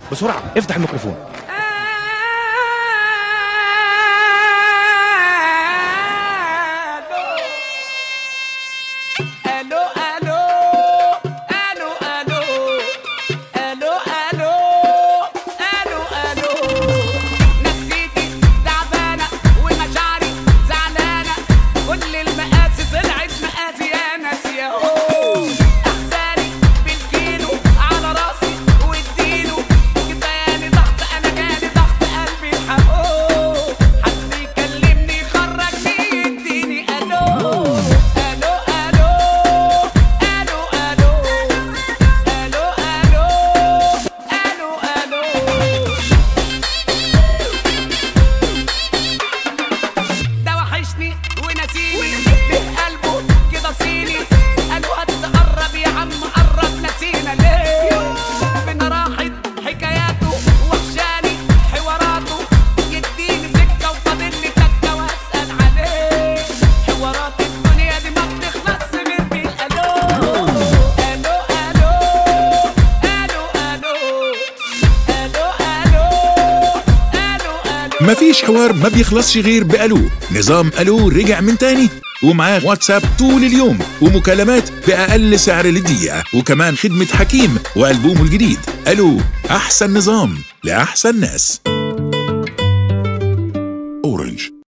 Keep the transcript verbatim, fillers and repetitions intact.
بسرعة افتح الميكروفون. الو الو الو الو الو الو الو الو نفسيتي تعبانه ومشاعري زعلانه، كل المقاسي طلعت مقاسي يا ناس يا هو، احزاني بالكيلو على راسي واديله، كفاياني ضغط انا جالي ضغط قلبي الحقوق، حد يكلمني يخرجني يديني الو ونسيني بقلبه كده صيني، قالوا هتقرب يا عم قرب نسينا ليه، فين راحت حكاياته وحشاني حواراته، يديني سكه وفاضل لي تكه واسال عليه، حوارات الدنيا دي ما بتخلصش غير بالالو الو الو الو الو الو الو الو. مفيش حوار ما بيخلصش غير بألو. نظام ألو رجع من تاني ومعاه واتساب طول اليوم ومكالمات بأقل سعر للدقيقة، وكمان خدمة حكيم وألبومه الجديد. ألو أحسن نظام لأحسن ناس. أورنج.